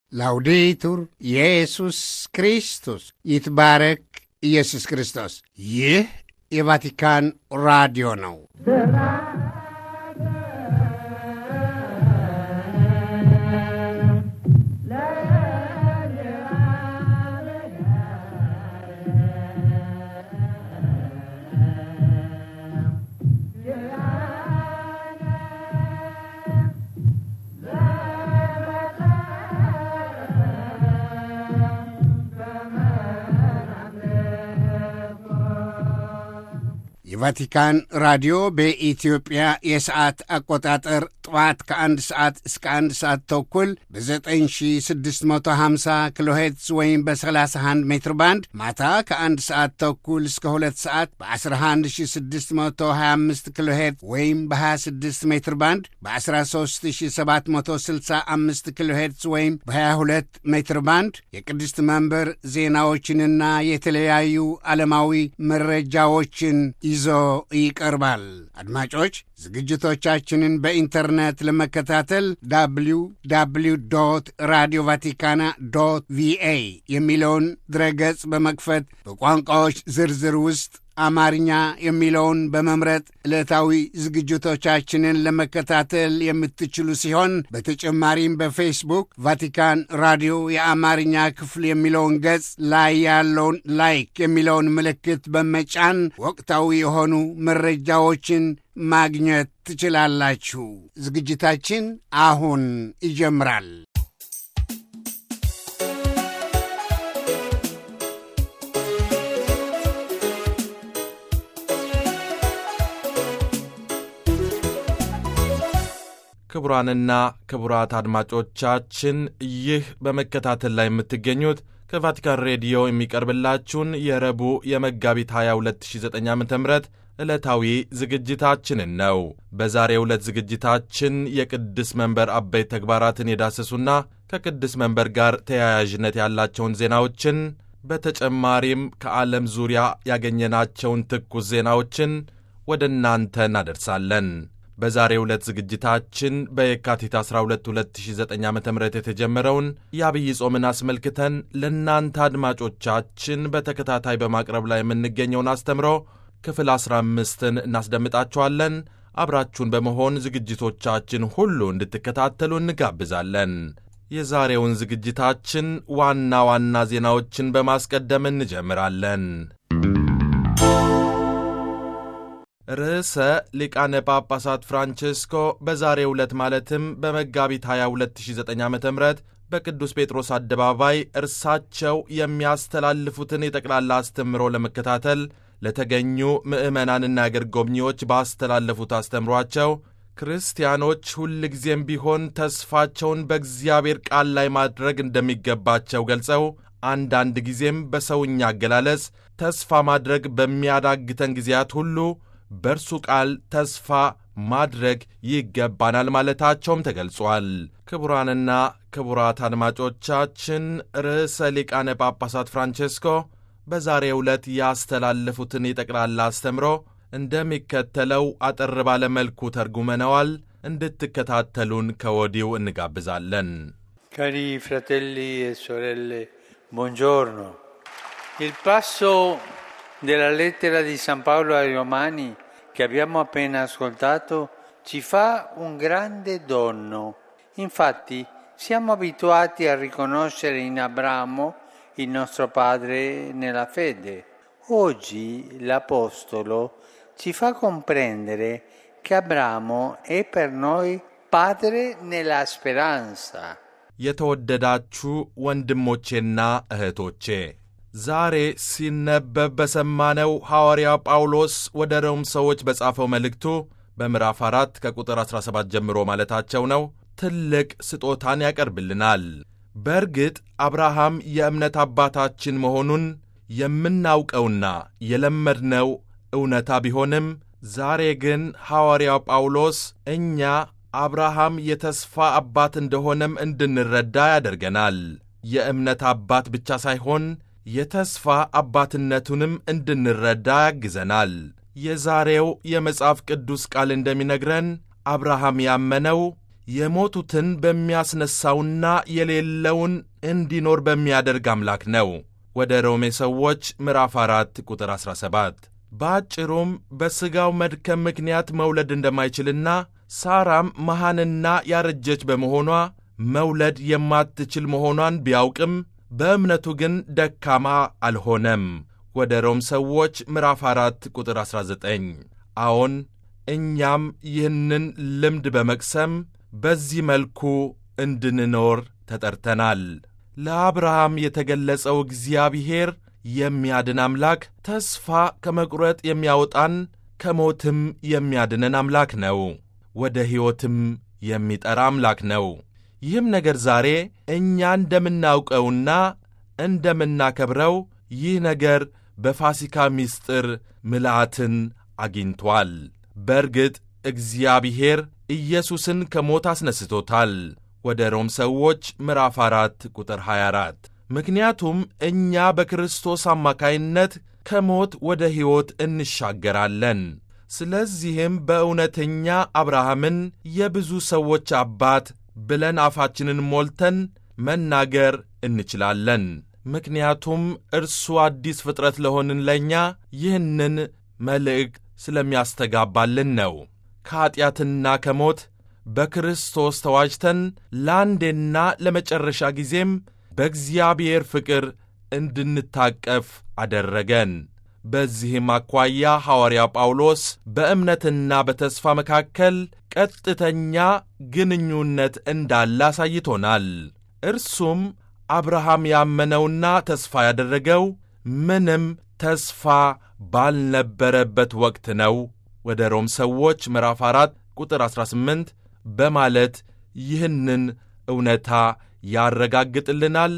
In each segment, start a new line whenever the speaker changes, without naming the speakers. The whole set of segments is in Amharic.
ላውዴቱር ኢየሱስ ክርስቶስ ይትባረክ ኢየሱስ ክርስቶስ። ይህ የቫቲካን ራዲዮ ነው። የቫቲካን ራዲዮ በኢትዮጵያ የሰዓት አቆጣጠር ጠዋት ከ1 ሰዓት እስከ 1 ሰዓት ተኩል በ9650 ኪሎ ሄርትዝ ወይም በ31 ሜትር ባንድ፣ ማታ ከ1 ሰዓት ተኩል እስከ 2 ሰዓት በ11625 ኪሎ ሄርትዝ ወይም በ26 ሜትር ባንድ፣ በ13765 ኪሎ ሄርትዝ ወይም በ22 ሜትር ባንድ የቅድስት መንበር ዜናዎችንና የተለያዩ ዓለማዊ መረጃዎችን ይዞ ይቀርባል። አድማጮች ዝግጅቶቻችንን በኢንተርኔት ለመከታተል www.radiovaticana.va የሚለውን ድረገጽ በመክፈት በቋንቋዎች ዝርዝር ውስጥ አማርኛ የሚለውን በመምረጥ ዕለታዊ ዝግጅቶቻችንን ለመከታተል የምትችሉ ሲሆን በተጨማሪም በፌስቡክ ቫቲካን ራዲዮ የአማርኛ ክፍል የሚለውን ገጽ ላይ ያለውን ላይክ የሚለውን ምልክት በመጫን ወቅታዊ የሆኑ መረጃዎችን ማግኘት ትችላላችሁ። ዝግጅታችን አሁን ይጀምራል።
ክቡራንና ክቡራት አድማጮቻችን ይህ በመከታተል ላይ የምትገኙት ከቫቲካን ሬዲዮ የሚቀርብላችሁን የረቡዕ የመጋቢት 22 2009 ዓ.ም ዕለታዊ ዝግጅታችንን ነው። በዛሬው ዕለት ዝግጅታችን የቅድስ መንበር አበይት ተግባራትን የዳሰሱና ከቅድስ መንበር ጋር ተያያዥነት ያላቸውን ዜናዎችን በተጨማሪም ከዓለም ዙሪያ ያገኘናቸውን ትኩስ ዜናዎችን ወደ እናንተ እናደርሳለን። በዛሬው ዕለት ዝግጅታችን በየካቲት 12 2009 ዓ.ም የተጀመረውን የአብይ ጾምን አስመልክተን ለእናንተ አድማጮቻችን በተከታታይ በማቅረብ ላይ የምንገኘውን አስተምሮ ክፍል 15ን እናስደምጣችኋለን። አብራችሁን በመሆን ዝግጅቶቻችን ሁሉ እንድትከታተሉ እንጋብዛለን። የዛሬውን ዝግጅታችን ዋና ዋና ዜናዎችን በማስቀደም እንጀምራለን። ርዕሰ ሊቃነ ጳጳሳት ፍራንቼስኮ በዛሬው ዕለት ማለትም በመጋቢት 22 2009 ዓ.ም በቅዱስ ጴጥሮስ አደባባይ እርሳቸው የሚያስተላልፉትን የጠቅላላ አስተምሮ ለመከታተል ለተገኙ ምዕመናንና አገር ጎብኚዎች ባስተላለፉት አስተምሯቸው ክርስቲያኖች ሁልጊዜም ቢሆን ተስፋቸውን በእግዚአብሔር ቃል ላይ ማድረግ እንደሚገባቸው ገልጸው አንዳንድ ጊዜም በሰውኛ አገላለጽ ተስፋ ማድረግ በሚያዳግተን ጊዜያት ሁሉ በእርሱ ቃል ተስፋ ማድረግ ይገባናል ማለታቸውም ተገልጿል። ክቡራንና ክቡራት አድማጮቻችን ርዕሰ ሊቃነ ጳጳሳት ፍራንቼስኮ በዛሬው ዕለት ያስተላለፉትን የጠቅላላ አስተምሮ እንደሚከተለው አጠር ባለ መልኩ ተርጉመነዋል። እንድትከታተሉን ከወዲሁ እንጋብዛለን።
Cari fratelli e sorelle, buongiorno. Il passo della lettera di San Paolo ai Romani che abbiamo appena ascoltato ci fa un grande dono. Infatti siamo abituati a riconoscere in Abramo il nostro padre nella fede. Oggi l'Apostolo ci fa comprendere che Abramo è per noi padre nella speranza.
የተወደዳችሁ ወንድሞቼና እህቶቼ ዛሬ ሲነበብ በሰማነው ሐዋርያ ጳውሎስ ወደ ሮም ሰዎች በጻፈው መልእክቱ በምዕራፍ 4 ከቁጥር 17 ጀምሮ ማለታቸው ነው ትልቅ ስጦታን ያቀርብልናል። በእርግጥ አብርሃም የእምነት አባታችን መሆኑን የምናውቀውና የለመድነው እውነታ ቢሆንም ዛሬ ግን ሐዋርያው ጳውሎስ እኛ አብርሃም የተስፋ አባት እንደሆነም እንድንረዳ ያደርገናል። የእምነት አባት ብቻ ሳይሆን የተስፋ አባትነቱንም እንድንረዳ ያግዘናል። የዛሬው የመጽሐፍ ቅዱስ ቃል እንደሚነግረን አብርሃም ያመነው የሞቱትን በሚያስነሳውና የሌለውን እንዲኖር በሚያደርግ አምላክ ነው። ወደ ሮሜ ሰዎች ምዕራፍ 4 ቁጥር 17። በአጭሩም በሥጋው መድከም ምክንያት መውለድ እንደማይችልና ሳራም መሃንና ያረጀች በመሆኗ መውለድ የማትችል መሆኗን ቢያውቅም በእምነቱ ግን ደካማ አልሆነም። ወደ ሮም ሰዎች ምዕራፍ 4 ቁጥር 19። አዎን እኛም ይህንን ልምድ በመቅሰም በዚህ መልኩ እንድንኖር ተጠርተናል። ለአብርሃም የተገለጸው እግዚአብሔር የሚያድን አምላክ፣ ተስፋ ከመቁረጥ የሚያወጣን፣ ከሞትም የሚያድነን አምላክ ነው። ወደ ሕይወትም የሚጠራ አምላክ ነው። ይህም ነገር ዛሬ እኛ እንደምናውቀውና እንደምናከብረው ይህ ነገር በፋሲካ ምስጢር ምልአትን አግኝቷል። በእርግጥ እግዚአብሔር ኢየሱስን ከሞት አስነስቶታል። ወደ ሮም ሰዎች ምዕራፍ 4 ቁጥር 24። ምክንያቱም እኛ በክርስቶስ አማካይነት ከሞት ወደ ሕይወት እንሻገራለን። ስለዚህም በእውነተኛ አብርሃምን የብዙ ሰዎች አባት ብለን አፋችንን ሞልተን መናገር እንችላለን። ምክንያቱም እርሱ አዲስ ፍጥረት ለሆንን ለእኛ ይህንን መልእክት ስለሚያስተጋባልን ነው። ከኀጢአትና ከሞት በክርስቶስ ተዋጅተን ለአንዴና ለመጨረሻ ጊዜም በእግዚአብሔር ፍቅር እንድንታቀፍ አደረገን። በዚህም አኳያ ሐዋርያ ጳውሎስ በእምነትና በተስፋ መካከል ቀጥተኛ ግንኙነት እንዳለ አሳይቶናል። እርሱም አብርሃም ያመነውና ተስፋ ያደረገው ምንም ተስፋ ባልነበረበት ወቅት ነው። ወደ ሮም ሰዎች ምዕራፍ 4 ቁጥር 18 በማለት ይህንን እውነታ ያረጋግጥልናል፣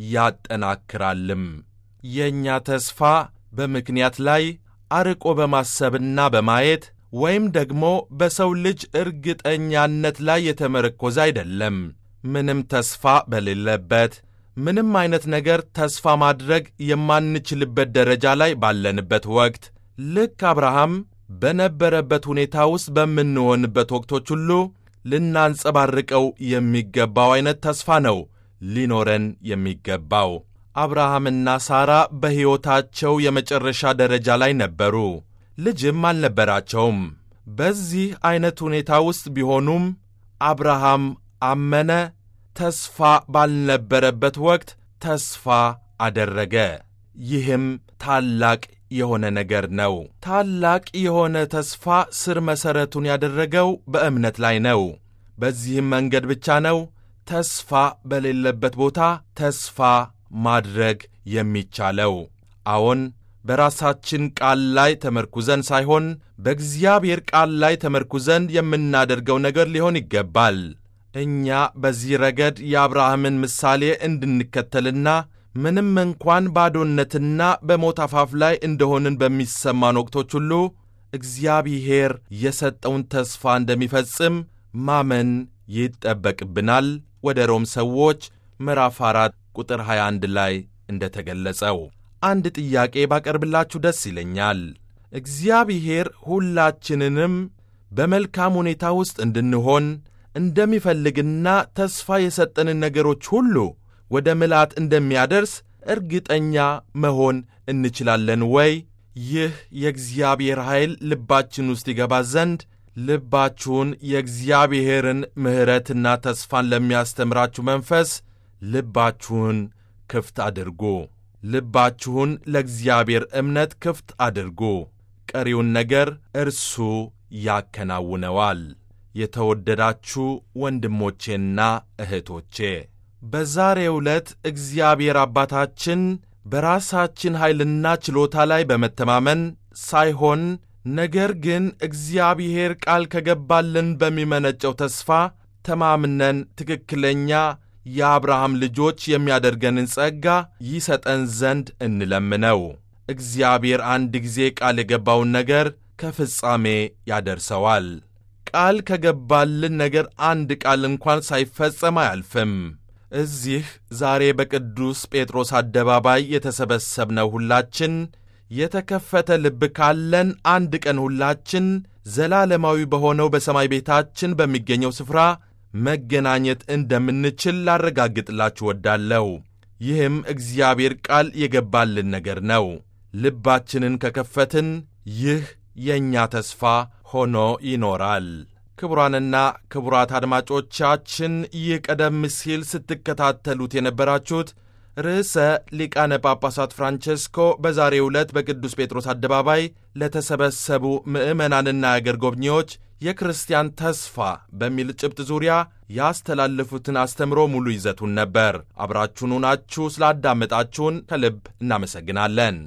ያጠናክራልም። የእኛ ተስፋ በምክንያት ላይ አርቆ በማሰብና በማየት ወይም ደግሞ በሰው ልጅ እርግጠኛነት ላይ የተመረኮዘ አይደለም። ምንም ተስፋ በሌለበት፣ ምንም አይነት ነገር ተስፋ ማድረግ የማንችልበት ደረጃ ላይ ባለንበት ወቅት ልክ አብርሃም በነበረበት ሁኔታ ውስጥ በምንሆንበት ወቅቶች ሁሉ ልናንጸባርቀው የሚገባው አይነት ተስፋ ነው ሊኖረን የሚገባው። አብርሃምና ሳራ በሕይወታቸው የመጨረሻ ደረጃ ላይ ነበሩ። ልጅም አልነበራቸውም። በዚህ አይነት ሁኔታ ውስጥ ቢሆኑም አብርሃም አመነ። ተስፋ ባልነበረበት ወቅት ተስፋ አደረገ። ይህም ታላቅ የሆነ ነገር ነው። ታላቅ የሆነ ተስፋ ስር መሠረቱን ያደረገው በእምነት ላይ ነው። በዚህም መንገድ ብቻ ነው ተስፋ በሌለበት ቦታ ተስፋ ማድረግ የሚቻለው። አዎን በራሳችን ቃል ላይ ተመርኩዘን ሳይሆን በእግዚአብሔር ቃል ላይ ተመርኩዘን የምናደርገው ነገር ሊሆን ይገባል። እኛ በዚህ ረገድ የአብርሃምን ምሳሌ እንድንከተልና ምንም እንኳን ባዶነትና በሞት አፋፍ ላይ እንደሆንን በሚሰማን ወቅቶች ሁሉ እግዚአብሔር የሰጠውን ተስፋ እንደሚፈጽም ማመን ይጠበቅብናል። ወደ ሮም ሰዎች ምዕራፍ 4 ቁጥር 21 ላይ እንደተገለጸው አንድ ጥያቄ ባቀርብላችሁ ደስ ይለኛል። እግዚአብሔር ሁላችንንም በመልካም ሁኔታ ውስጥ እንድንሆን እንደሚፈልግና ተስፋ የሰጠንን ነገሮች ሁሉ ወደ ምልአት እንደሚያደርስ እርግጠኛ መሆን እንችላለን ወይ? ይህ የእግዚአብሔር ኃይል ልባችን ውስጥ ይገባ ዘንድ ልባችሁን የእግዚአብሔርን ምሕረትና ተስፋን ለሚያስተምራችሁ መንፈስ ልባችሁን ክፍት አድርጉ። ልባችሁን ለእግዚአብሔር እምነት ክፍት አድርጉ። ቀሪውን ነገር እርሱ ያከናውነዋል። የተወደዳችሁ ወንድሞቼና እህቶቼ በዛሬው ዕለት እግዚአብሔር አባታችን በራሳችን ኃይልና ችሎታ ላይ በመተማመን ሳይሆን ነገር ግን እግዚአብሔር ቃል ከገባልን በሚመነጨው ተስፋ ተማምነን ትክክለኛ የአብርሃም ልጆች የሚያደርገንን ጸጋ ይሰጠን ዘንድ እንለምነው። እግዚአብሔር አንድ ጊዜ ቃል የገባውን ነገር ከፍጻሜ ያደርሰዋል። ቃል ከገባልን ነገር አንድ ቃል እንኳን ሳይፈጸም አያልፍም። እዚህ ዛሬ በቅዱስ ጴጥሮስ አደባባይ የተሰበሰብነው ሁላችን የተከፈተ ልብ ካለን አንድ ቀን ሁላችን ዘላለማዊ በሆነው በሰማይ ቤታችን በሚገኘው ስፍራ መገናኘት እንደምንችል ላረጋግጥላችሁ ወዳለሁ። ይህም እግዚአብሔር ቃል የገባልን ነገር ነው። ልባችንን ከከፈትን ይህ የእኛ ተስፋ ሆኖ ይኖራል። ክቡራንና ክቡራት አድማጮቻችን ይህ ቀደም ሲል ስትከታተሉት የነበራችሁት ርዕሰ ሊቃነ ጳጳሳት ፍራንቼስኮ በዛሬው ዕለት በቅዱስ ጴጥሮስ አደባባይ ለተሰበሰቡ ምዕመናንና አገር ጎብኚዎች የክርስቲያን ተስፋ በሚል ጭብጥ ዙሪያ ያስተላለፉትን አስተምሮ ሙሉ ይዘቱን ነበር። አብራችሁን ሆናችሁ ስላዳመጣችሁን ከልብ እናመሰግናለን።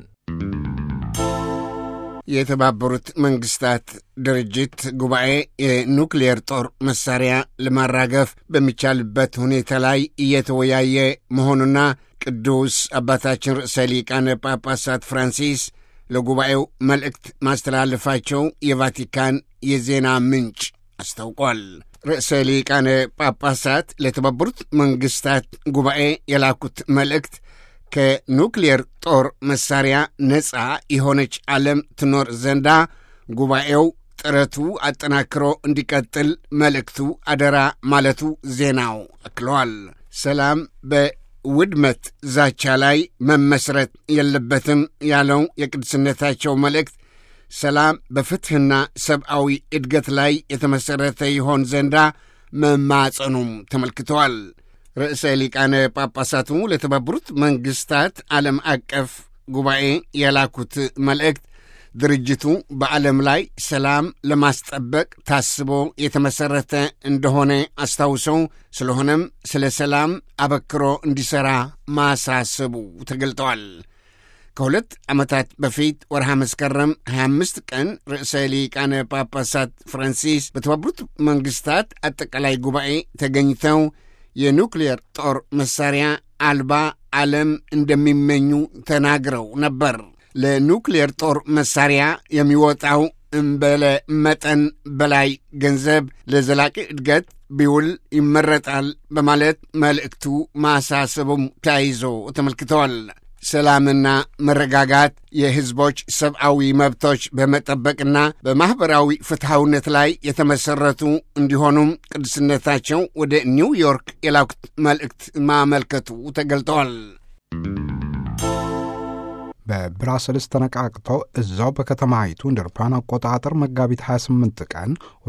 የተባበሩት መንግስታት ድርጅት ጉባኤ የኑክሌር ጦር መሳሪያ ለማራገፍ በሚቻልበት ሁኔታ ላይ እየተወያየ መሆኑና ቅዱስ አባታችን ርዕሰ ሊቃነ ጳጳሳት ፍራንሲስ ለጉባኤው መልእክት ማስተላለፋቸው የቫቲካን የዜና ምንጭ አስታውቋል። ርዕሰ ሊቃነ ጳጳሳት ለተባበሩት መንግስታት ጉባኤ የላኩት መልእክት ከኑክሌር ጦር መሳሪያ ነፃ የሆነች ዓለም ትኖር ዘንዳ ጉባኤው ጥረቱ አጠናክሮ እንዲቀጥል መልእክቱ አደራ ማለቱ ዜናው አክለዋል። ሰላም በውድመት ዛቻ ላይ መመስረት የለበትም ያለው የቅድስነታቸው መልእክት ሰላም በፍትሕና ሰብአዊ እድገት ላይ የተመሠረተ ይሆን ዘንዳ መማጸኑም ተመልክተዋል። ርዕሰ ሊቃነ ጳጳሳቱ ለተባበሩት መንግስታት ዓለም አቀፍ ጉባኤ የላኩት መልእክት ድርጅቱ በዓለም ላይ ሰላም ለማስጠበቅ ታስቦ የተመሠረተ እንደሆነ አስታውሰው ስለሆነም ስለ ሰላም አበክሮ እንዲሠራ ማሳሰቡ ተገልጠዋል። ከሁለት ዓመታት በፊት ወርሃ መስከረም 25 ቀን ርዕሰ ሊቃነ ጳጳሳት ፍራንሲስ በተባበሩት መንግስታት አጠቃላይ ጉባኤ ተገኝተው የኑክሌር ጦር መሳሪያ አልባ ዓለም እንደሚመኙ ተናግረው ነበር። ለኑክሌር ጦር መሳሪያ የሚወጣው እምበለ መጠን በላይ ገንዘብ ለዘላቂ እድገት ቢውል ይመረጣል በማለት መልእክቱ ማሳሰቡም ተያይዞ ተመልክተዋል። ሰላምና መረጋጋት የሕዝቦች ሰብአዊ መብቶች በመጠበቅና በማኅበራዊ ፍትሐውነት ላይ የተመሠረቱ እንዲሆኑም ቅድስነታቸው ወደ ኒውዮርክ የላኩት መልእክት ማመልከቱ ተገልጠዋል።
በብራስልስ ተነቃቅተው እዛው በከተማይቱ እንደ አውሮፓውያን አቆጣጠር መጋቢት 28 ቀን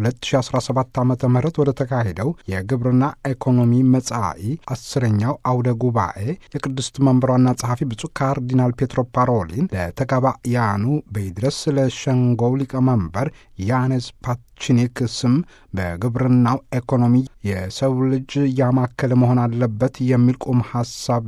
2017 ዓ.ም ወደ ተካሄደው የግብርና ኢኮኖሚ መጻኢ 10ኛው አውደ ጉባኤ የቅድስት መንበሯና ጸሐፊ ብፁዕ ካርዲናል ፔትሮ ፓሮሊን ለተጋባያኑ በይድረስ ለሸንጎው ሊቀመንበር ያኔስ ፓቺኒክ ስም በግብርናው ኢኮኖሚ የሰው ልጅ ያማከለ መሆን አለበት የሚል ቁም ሐሳብ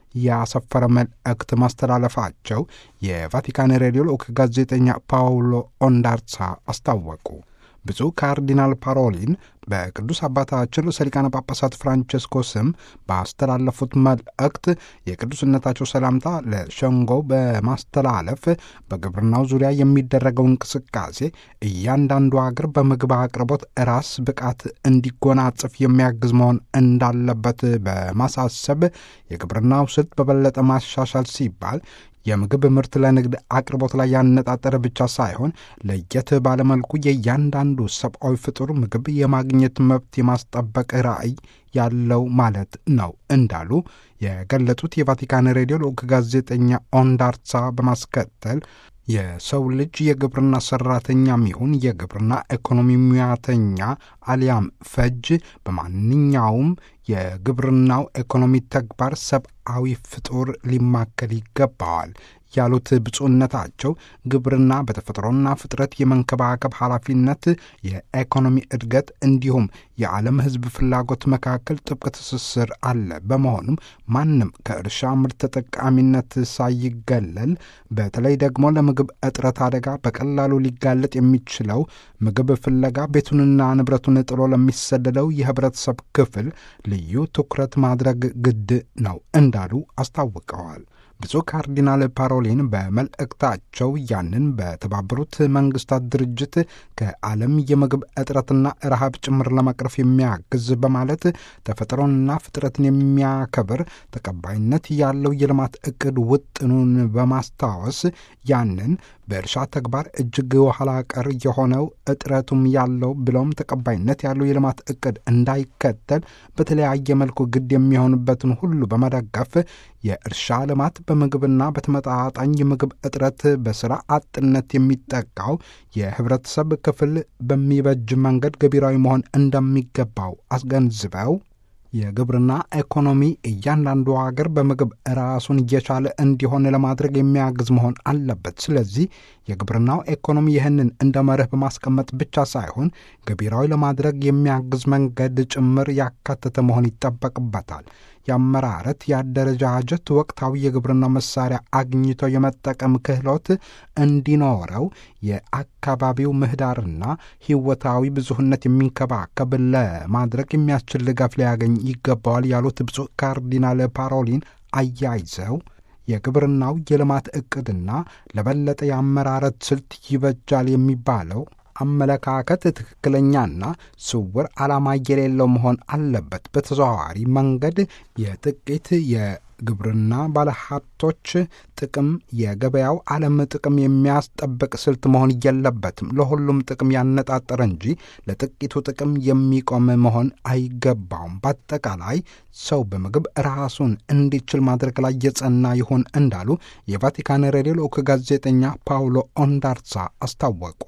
ያሰፈረ መልእክት ማስተላለፋቸው የቫቲካን ሬዲዮ ልዑክ ጋዜጠኛ ፓውሎ ኦንዳርሳ አስታወቁ። ብፁዕ ካርዲናል ፓሮሊን በቅዱስ አባታችን ርዕሰ ሊቃነ ጳጳሳት ፍራንቼስኮ ስም ባስተላለፉት መልእክት የቅዱስነታቸው ሰላምታ ለሸንጎው በማስተላለፍ በግብርናው ዙሪያ የሚደረገው እንቅስቃሴ እያንዳንዱ አገር በምግብ አቅርቦት ራስ ብቃት እንዲጎናጽፍ የሚያግዝ መሆን እንዳለበት በማሳሰብ የግብርናው ስልት በበለጠ ማሻሻል ሲባል የምግብ ምርት ለንግድ አቅርቦት ላይ ያነጣጠረ ብቻ ሳይሆን ለየት ባለመልኩ የእያንዳንዱ ሰብአዊ ፍጡር ምግብ የማግኘት መብት የማስጠበቅ ራዕይ ያለው ማለት ነው እንዳሉ የገለጹት የቫቲካን ሬዲዮ ልዑክ ጋዜጠኛ ኦንዳርሳ በማስከተል የሰው ልጅ የግብርና ሠራተኛም ይሁን የግብርና ኢኮኖሚ ሙያተኛ አሊያም ፈጅ በማንኛውም የግብርናው ኢኮኖሚ ተግባር ሰብአዊ ፍጡር ሊማከል ይገባዋል ያሉት ብፁዕነታቸው ግብርና በተፈጥሮና ፍጥረት የመንከባከብ ኃላፊነት የኢኮኖሚ እድገት እንዲሁም የዓለም ሕዝብ ፍላጎት መካከል ጥብቅ ትስስር አለ። በመሆኑም ማንም ከእርሻ ምርት ተጠቃሚነት ሳይገለል በተለይ ደግሞ ለምግብ እጥረት አደጋ በቀላሉ ሊጋለጥ የሚችለው ምግብ ፍለጋ ቤቱንና ንብረቱን ጥሎ ለሚሰደደው የህብረተሰብ ክፍል ልዩ ትኩረት ማድረግ ግድ ነው እንዳሉ አስታውቀዋል። ብፁዕ ካርዲናል ፓሮሊን በመልእክታቸው ያንን በተባበሩት መንግስታት ድርጅት ከዓለም የምግብ እጥረትና ረሃብ ጭምር ለመቅረፍ የሚያግዝ በማለት ተፈጥሮንና ፍጥረትን የሚያከብር ተቀባይነት ያለው የልማት ዕቅድ ውጥኑን በማስታወስ ያንን በእርሻ ተግባር እጅግ ኋላ ቀር የሆነው እጥረቱም ያለው ብሎም ተቀባይነት ያለው የልማት እቅድ እንዳይከተል በተለያየ መልኩ ግድ የሚሆንበትን ሁሉ በመደገፍ የእርሻ ልማት በምግብና በተመጣጣኝ የምግብ እጥረት በሥራ አጥነት የሚጠቃው የህብረተሰብ ክፍል በሚበጅ መንገድ ገቢራዊ መሆን እንደሚገባው አስገንዝበው የግብርና ኢኮኖሚ እያንዳንዱ ሀገር በምግብ ራሱን እየቻለ እንዲሆን ለማድረግ የሚያግዝ መሆን አለበት። ስለዚህ የግብርናው ኢኮኖሚ ይህንን እንደ መርህ በማስቀመጥ ብቻ ሳይሆን ገቢራዊ ለማድረግ የሚያግዝ መንገድ ጭምር ያካተተ መሆን ይጠበቅበታል። የአመራረት፣ የአደረጃጀት፣ ወቅታዊ የግብርና መሳሪያ አግኝቶ የመጠቀም ክህሎት እንዲኖረው የአካባቢው ምህዳርና ህይወታዊ ብዙህነት የሚንከባከብ ለማድረግ የሚያስችል ድጋፍ ሊያገኝ ይገባዋል ያሉት ብፁዕ ካርዲናል ፓሮሊን አያይዘው የግብርናው የልማት ዕቅድና ለበለጠ የአመራረት ስልት ይበጃል የሚባለው አመለካከት ትክክለኛና ስውር ዓላማ የሌለው መሆን አለበት። በተዘዋዋሪ መንገድ የጥቂት የግብርና ባለሀብቶች ጥቅም የገበያው ዓለም ጥቅም የሚያስጠብቅ ስልት መሆን የለበትም። ለሁሉም ጥቅም ያነጣጠረ እንጂ ለጥቂቱ ጥቅም የሚቆም መሆን አይገባውም። በአጠቃላይ ሰው በምግብ ራሱን እንዲችል ማድረግ ላይ የጸና ይሁን እንዳሉ የቫቲካን ሬዲዮ ልዑክ ጋዜጠኛ ፓውሎ ኦንዳርሳ አስታወቁ።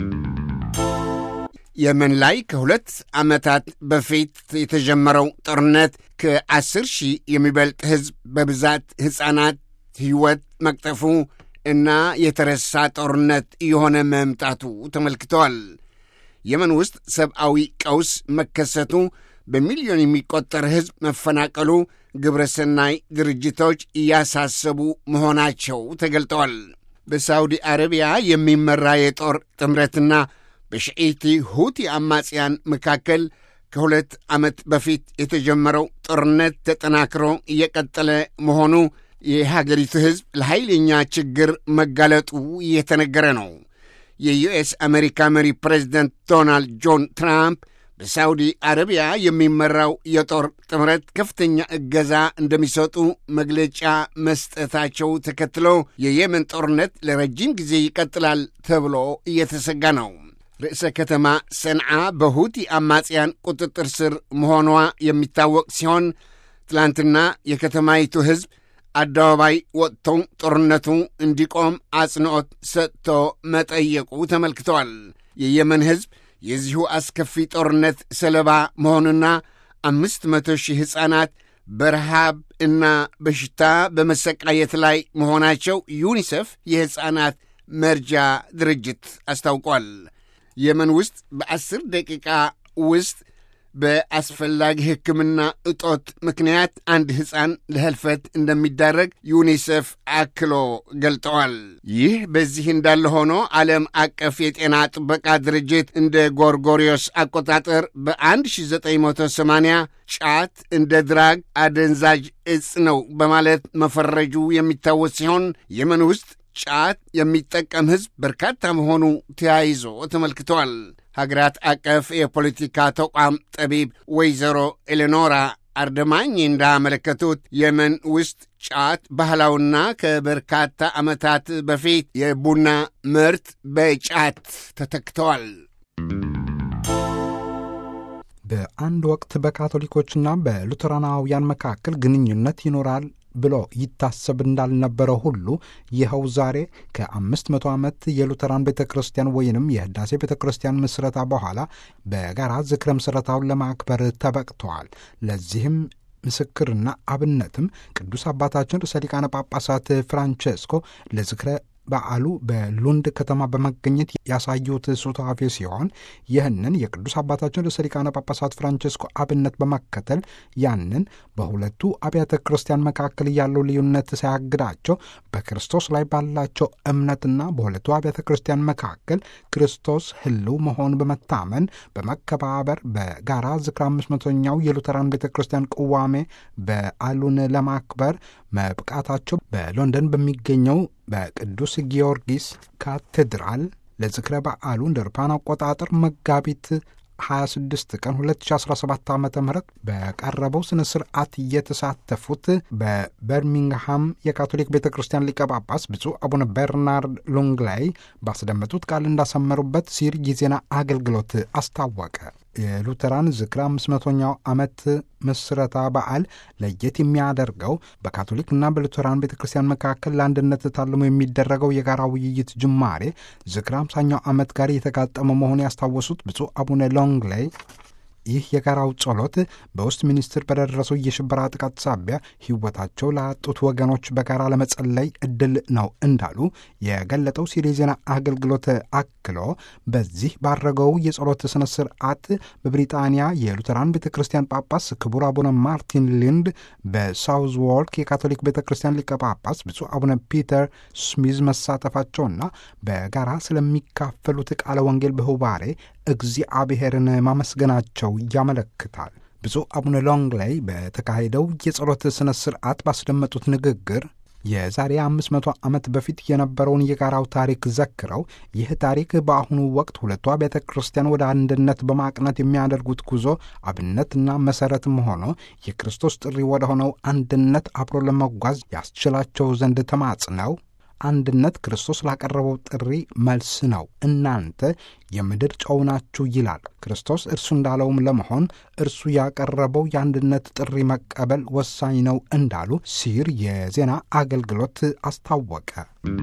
የመን ላይ ከ2 ዓመታት በፊት የተጀመረው ጦርነት ከ10 ሺህ የሚበልጥ ሕዝብ በብዛት ሕፃናት ሕይወት መቅጠፉ እና የተረሳ ጦርነት የሆነ መምጣቱ ተመልክተዋል። የመን ውስጥ ሰብአዊ ቀውስ መከሰቱ፣ በሚሊዮን የሚቆጠር ሕዝብ መፈናቀሉ ግብረ ሰናይ ድርጅቶች እያሳሰቡ መሆናቸው ተገልጠዋል። በሳውዲ አረቢያ የሚመራ የጦር ጥምረትና በሽዒቲ ሁቲ አማጽያን መካከል ከ2 ዓመት በፊት የተጀመረው ጦርነት ተጠናክሮ እየቀጠለ መሆኑ የሀገሪቱ ሕዝብ ለኃይለኛ ችግር መጋለጡ እየተነገረ ነው። የዩኤስ አሜሪካ መሪ ፕሬዚደንት ዶናልድ ጆን ትራምፕ በሳውዲ አረቢያ የሚመራው የጦር ጥምረት ከፍተኛ እገዛ እንደሚሰጡ መግለጫ መስጠታቸው ተከትሎ የየመን ጦርነት ለረጅም ጊዜ ይቀጥላል ተብሎ እየተሰጋ ነው። ርዕሰ ከተማ ሰንዓ በሁቲ አማጽያን ቁጥጥር ስር መሆኗ የሚታወቅ ሲሆን ትላንትና የከተማይቱ ሕዝብ አደባባይ ወጥቶ ጦርነቱ እንዲቆም አጽንዖት ሰጥቶ መጠየቁ ተመልክተዋል። የየመን ሕዝብ የዚሁ አስከፊ ጦርነት ሰለባ መሆኑና 500,000 ሕፃናት በረሃብ እና በሽታ በመሰቃየት ላይ መሆናቸው ዩኒሴፍ የሕፃናት መርጃ ድርጅት አስታውቋል። የመን ውስጥ በ10 ደቂቃ ውስጥ በአስፈላጊ ሕክምና እጦት ምክንያት አንድ ሕፃን ለህልፈት እንደሚዳረግ ዩኒሴፍ አክሎ ገልጠዋል። ይህ በዚህ እንዳለ ሆኖ ዓለም አቀፍ የጤና ጥበቃ ድርጅት እንደ ጎርጎሪዮስ አቆጣጠር በ1980 ጫት እንደ ድራግ አደንዛዥ ዕፅ ነው በማለት መፈረጁ የሚታወስ ሲሆን የመን ውስጥ ጫት የሚጠቀም ሕዝብ በርካታ መሆኑ ተያይዞ ተመልክተዋል። ሀገራት አቀፍ የፖለቲካ ተቋም ጠቢብ ወይዘሮ ኤሌኖራ አርደማኝ እንዳመለከቱት የመን ውስጥ ጫት ባህላውና ከበርካታ ዓመታት በፊት የቡና ምርት በጫት ተተክተዋል።
በአንድ ወቅት በካቶሊኮችና በሉተራናውያን መካከል ግንኙነት ይኖራል ብሎ ይታሰብ እንዳልነበረው ሁሉ ይኸው ዛሬ ከ500 ዓመት የሉተራን ቤተ ክርስቲያን ወይንም የህዳሴ ቤተ ክርስቲያን ምስረታ በኋላ በጋራ ዝክረ ምስረታውን ለማክበር ተበቅተዋል። ለዚህም ምስክርና አብነትም ቅዱስ አባታችን ርዕሰ ሊቃነ ጳጳሳት ፍራንቼስኮ ለዝክረ በዓሉ በሉንድ ከተማ በመገኘት ያሳዩት ሱታፌ ሲሆን ይህንን የቅዱስ አባታችን ርዕሰ ሊቃነ ጳጳሳት ፍራንቼስኮ አብነት በመከተል ያንን በሁለቱ አብያተ ክርስቲያን መካከል ያለው ልዩነት ሳያግዳቸው በክርስቶስ ላይ ባላቸው እምነትና በሁለቱ አብያተ ክርስቲያን መካከል ክርስቶስ ሕልው መሆን በመታመን በመከባበር በጋራ ዝክረ 500ኛው የሉተራን ቤተ ክርስቲያን ቅዋሜ በዓሉን ለማክበር መብቃታቸው በሎንደን በሚገኘው በቅዱስ ጊዮርጊስ ካቴድራል ለዝክረ በዓሉ እንደ አውሮፓውያን አቆጣጠር መጋቢት 26 ቀን 2017 ዓ.ም በቀረበው ስነ ስርዓት የተሳተፉት በበርሚንግሃም የካቶሊክ ቤተ ክርስቲያን ሊቀ ጳጳስ ብፁዕ አቡነ ቤርናርድ ሎንግላይ ባስደመጡት ቃል እንዳሰመሩበት ሲር የዜና አገልግሎት አስታወቀ። የሉተራን ዝክረ 500ኛው ዓመት ምስረታ በዓል ለየት የሚያደርገው በካቶሊክና በሉተራን ቤተ ክርስቲያን መካከል ለአንድነት ታልሞ የሚደረገው የጋራ ውይይት ጅማሬ ዝክረ 50ኛው ዓመት ጋር የተጋጠመ መሆኑን ያስታወሱት ብፁዕ አቡነ ሎንግላይ ይህ የጋራው ጸሎት በውስጥ ሚኒስትር በደረሰው የሽብራ ጥቃት ሳቢያ ሕይወታቸው ላጡት ወገኖች በጋራ ለመጸለይ ዕድል ነው እንዳሉ የገለጠው ሲሪ ዜና አገልግሎት አክሎ በዚህ ባረገው የጸሎት ስነ ስርዓት በብሪጣንያ የሉተራን ቤተ ክርስቲያን ጳጳስ ክቡር አቡነ ማርቲን ሊንድ፣ በሳውዝ ዎርክ የካቶሊክ ቤተ ክርስቲያን ሊቀ ጳጳስ ብፁዕ አቡነ ፒተር ስሚዝ መሳተፋቸውና በጋራ ስለሚካፈሉት ቃለ ወንጌል በሁባሬ እግዚአብሔርን ማመስገናቸው ያመለክታል። ብፁዕ አቡነ ሎንግላይ በተካሄደው የጸሎት ስነ ስርዓት ባስደመጡት ንግግር የዛሬ 500 ዓመት በፊት የነበረውን የጋራው ታሪክ ዘክረው ይህ ታሪክ በአሁኑ ወቅት ሁለቱ ቤተ ክርስቲያን ወደ አንድነት በማቅናት የሚያደርጉት ጉዞ አብነትና መሠረትም ሆኖ የክርስቶስ ጥሪ ወደ ሆነው አንድነት አብሮ ለመጓዝ ያስችላቸው ዘንድ ተማጽነው አንድነት ክርስቶስ ላቀረበው ጥሪ መልስ ነው። እናንተ የምድር ጨው ናችሁ ይላል ክርስቶስ። እርሱ እንዳለውም ለመሆን እርሱ ያቀረበው የአንድነት ጥሪ መቀበል ወሳኝ ነው እንዳሉ ሲር የዜና አገልግሎት አስታወቀ።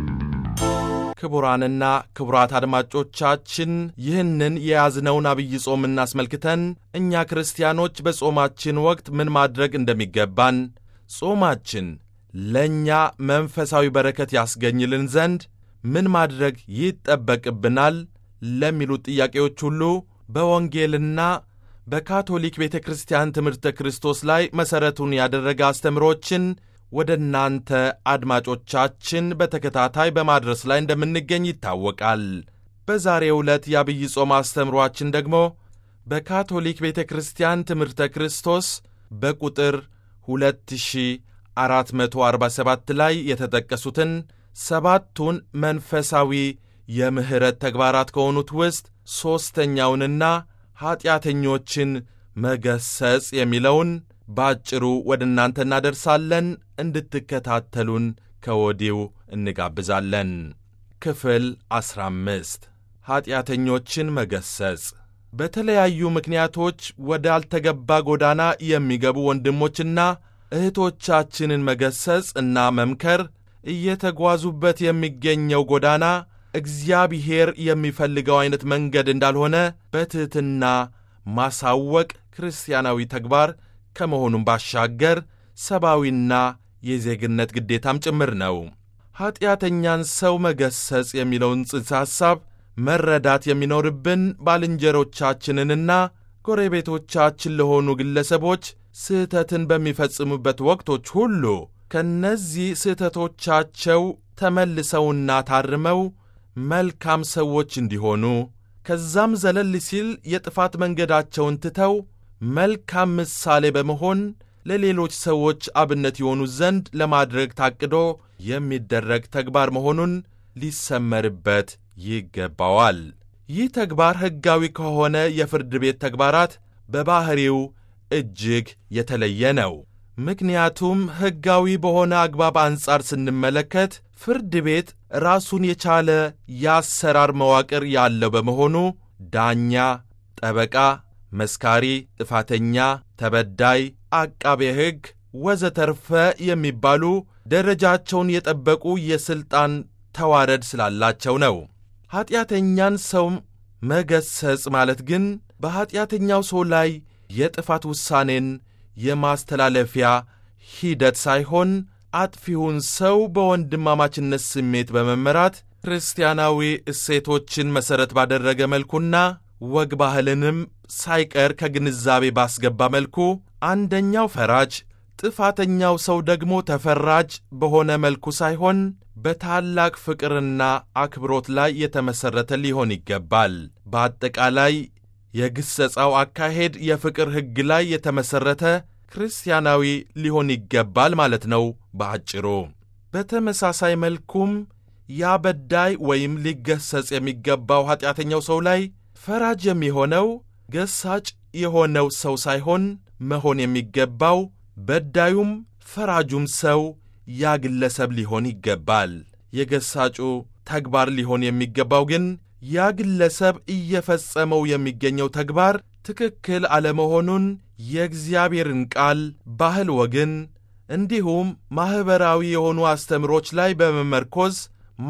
ክቡራንና ክቡራት አድማጮቻችን ይህንን የያዝነውን አብይ ጾምን አስመልክተን እኛ ክርስቲያኖች በጾማችን ወቅት ምን ማድረግ እንደሚገባን ጾማችን ለእኛ መንፈሳዊ በረከት ያስገኝልን ዘንድ ምን ማድረግ ይጠበቅብናል ለሚሉት ጥያቄዎች ሁሉ በወንጌልና በካቶሊክ ቤተ ክርስቲያን ትምህርተ ክርስቶስ ላይ መሠረቱን ያደረገ አስተምሮችን ወደ እናንተ አድማጮቻችን በተከታታይ በማድረስ ላይ እንደምንገኝ ይታወቃል። በዛሬው ዕለት የአብይ ጾም አስተምሮአችን ደግሞ በካቶሊክ ቤተ ክርስቲያን ትምህርተ ክርስቶስ በቁጥር 2447 ላይ የተጠቀሱትን ሰባቱን መንፈሳዊ የምህረት ተግባራት ከሆኑት ውስጥ ሦስተኛውንና ኀጢአተኞችን መገሰጽ የሚለውን ባጭሩ ወደ እናንተ እናደርሳለን። እንድትከታተሉን ከወዲሁ እንጋብዛለን። ክፍል 15 ኀጢአተኞችን መገሰጽ። በተለያዩ ምክንያቶች ወዳልተገባ ጎዳና የሚገቡ ወንድሞችና እህቶቻችንን መገሰጽ እና መምከር እየተጓዙበት የሚገኘው ጎዳና እግዚአብሔር የሚፈልገው አይነት መንገድ እንዳልሆነ በትሕትና ማሳወቅ ክርስቲያናዊ ተግባር ከመሆኑም ባሻገር ሰብአዊና የዜግነት ግዴታም ጭምር ነው። ኀጢአተኛን ሰው መገሰጽ የሚለውን ጽንሰ ሐሳብ መረዳት የሚኖርብን ባልንጀሮቻችንንና ጎረቤቶቻችን ለሆኑ ግለሰቦች ስህተትን በሚፈጽሙበት ወቅቶች ሁሉ ከነዚህ ስህተቶቻቸው ተመልሰውና ታርመው መልካም ሰዎች እንዲሆኑ ከዛም ዘለል ሲል የጥፋት መንገዳቸውን ትተው መልካም ምሳሌ በመሆን ለሌሎች ሰዎች አብነት የሆኑ ዘንድ ለማድረግ ታቅዶ የሚደረግ ተግባር መሆኑን ሊሰመርበት ይገባዋል። ይህ ተግባር ሕጋዊ ከሆነ የፍርድ ቤት ተግባራት በባሕሪው እጅግ የተለየ ነው። ምክንያቱም ሕጋዊ በሆነ አግባብ አንጻር ስንመለከት ፍርድ ቤት ራሱን የቻለ የአሰራር መዋቅር ያለው በመሆኑ ዳኛ፣ ጠበቃ፣ መስካሪ፣ ጥፋተኛ፣ ተበዳይ፣ አቃቤ ሕግ ወዘተርፈ የሚባሉ ደረጃቸውን የጠበቁ የሥልጣን ተዋረድ ስላላቸው ነው። ኀጢአተኛን ሰው መገሰጽ ማለት ግን በኀጢአተኛው ሰው ላይ የጥፋት ውሳኔን የማስተላለፊያ ሂደት ሳይሆን አጥፊውን ሰው በወንድማማችነት ስሜት በመመራት ክርስቲያናዊ እሴቶችን መሠረት ባደረገ መልኩና ወግ ባህልንም ሳይቀር ከግንዛቤ ባስገባ መልኩ አንደኛው ፈራጅ ጥፋተኛው ሰው ደግሞ ተፈራጅ በሆነ መልኩ ሳይሆን በታላቅ ፍቅርና አክብሮት ላይ የተመሠረተ ሊሆን ይገባል። በአጠቃላይ የግሰጻው አካሄድ የፍቅር ሕግ ላይ የተመሠረተ ክርስቲያናዊ ሊሆን ይገባል ማለት ነው በአጭሩ። በተመሳሳይ መልኩም ያበዳይ ወይም ሊገሰጽ የሚገባው ኀጢአተኛው ሰው ላይ ፈራጅ የሚሆነው ገሳጭ የሆነው ሰው ሳይሆን መሆን የሚገባው በዳዩም ፈራጁም ሰው ያ ግለሰብ ሊሆን ይገባል። የገሳጩ ተግባር ሊሆን የሚገባው ግን ያ ግለሰብ እየፈጸመው የሚገኘው ተግባር ትክክል አለመሆኑን የእግዚአብሔርን ቃል፣ ባህል፣ ወግን እንዲሁም ማኅበራዊ የሆኑ አስተምሮች ላይ በመመርኮዝ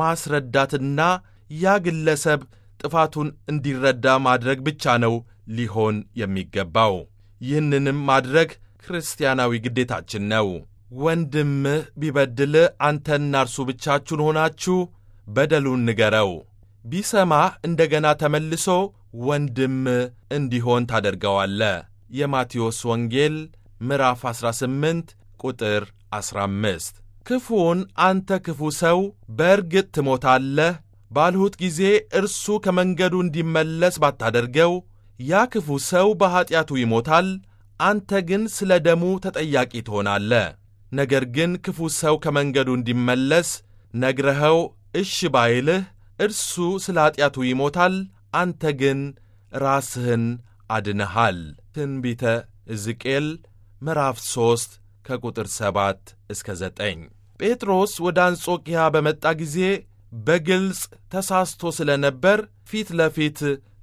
ማስረዳትና ያ ግለሰብ ጥፋቱን እንዲረዳ ማድረግ ብቻ ነው ሊሆን የሚገባው። ይህንንም ማድረግ ክርስቲያናዊ ግዴታችን ነው። ወንድምህ ቢበድልህ አንተና እርሱ ብቻችሁን ሆናችሁ በደሉን ንገረው። ቢሰማህ እንደገና ተመልሶ ወንድምህ እንዲሆን ታደርገዋለህ። የማቴዎስ ወንጌል ምዕራፍ 18 ቁጥር 15። ክፉውን አንተ ክፉ ሰው በእርግጥ ትሞታለህ ባልሁት ጊዜ እርሱ ከመንገዱ እንዲመለስ ባታደርገው ያ ክፉ ሰው በኀጢአቱ ይሞታል፣ አንተ ግን ስለ ደሙ ተጠያቂ ትሆናለህ። ነገር ግን ክፉ ሰው ከመንገዱ እንዲመለስ ነግረኸው እሺ ባይልህ እርሱ ስለ ኀጢአቱ ይሞታል፣ አንተ ግን ራስህን አድነሃል። ትንቢተ ሕዝቅኤል ምዕራፍ 3 ከቁጥር 7 እስከ 9። ጴጥሮስ ወደ አንጾኪያ በመጣ ጊዜ በግልጽ ተሳስቶ ስለ ነበር ፊት ለፊት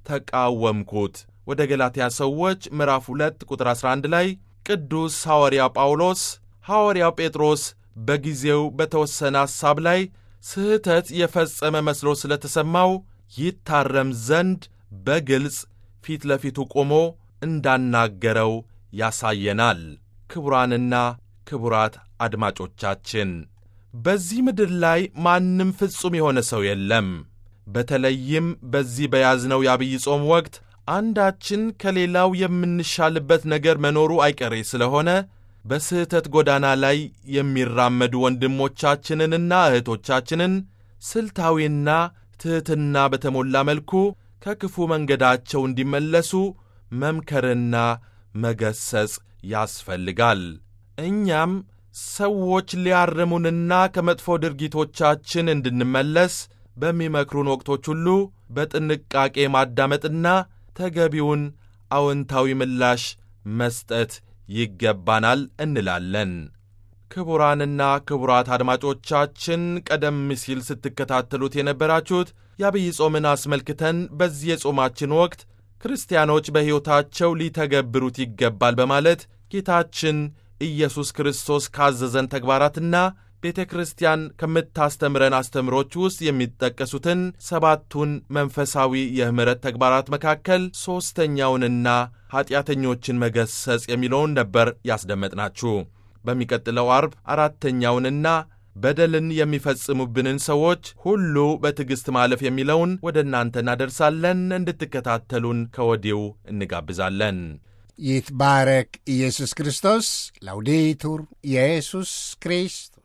ተቃወምኩት። ወደ ገላትያ ሰዎች ምዕራፍ 2 ቁጥር 11 ላይ ቅዱስ ሐዋርያ ጳውሎስ ሐዋርያው ጴጥሮስ በጊዜው በተወሰነ ሐሳብ ላይ ስህተት የፈጸመ መስሎ ስለ ተሰማው ይታረም ዘንድ በግልጽ ፊት ለፊቱ ቆሞ እንዳናገረው ያሳየናል። ክቡራንና ክቡራት አድማጮቻችን በዚህ ምድር ላይ ማንም ፍጹም የሆነ ሰው የለም። በተለይም በዚህ በያዝነው የአብይ ጾም ወቅት አንዳችን ከሌላው የምንሻልበት ነገር መኖሩ አይቀሬ ስለሆነ በስህተት ጎዳና ላይ የሚራመዱ ወንድሞቻችንንና እህቶቻችንን ስልታዊና ትሕትና በተሞላ መልኩ ከክፉ መንገዳቸው እንዲመለሱ መምከርና መገሰጽ ያስፈልጋል። እኛም ሰዎች ሊያርሙንና ከመጥፎ ድርጊቶቻችን እንድንመለስ በሚመክሩን ወቅቶች ሁሉ በጥንቃቄ ማዳመጥና ተገቢውን አዎንታዊ ምላሽ መስጠት ይገባናል እንላለን። ክቡራንና ክቡራት አድማጮቻችን ቀደም ሲል ስትከታተሉት የነበራችሁት የአብይ ጾምን አስመልክተን በዚህ የጾማችን ወቅት ክርስቲያኖች በሕይወታቸው ሊተገብሩት ይገባል በማለት ጌታችን ኢየሱስ ክርስቶስ ካዘዘን ተግባራትና ቤተ ክርስቲያን ከምታስተምረን አስተምሮች ውስጥ የሚጠቀሱትን 7ቱን መንፈሳዊ የምህረት ተግባራት መካከል 3ኛውንና ኀጢአተኞችን መገሰጽ የሚለውን ነበር ያስደመጥናችሁ። በሚቀጥለው አርብ 4ኛውንና በደልን የሚፈጽሙብንን ሰዎች ሁሉ በትዕግሥት ማለፍ የሚለውን ወደ እናንተ እናደርሳለን። እንድትከታተሉን ከወዲሁ እንጋብዛለን።
ይትባረክ ኢየሱስ ክርስቶስ። ላውዴቱር ኢየሱስ ክርስቶስ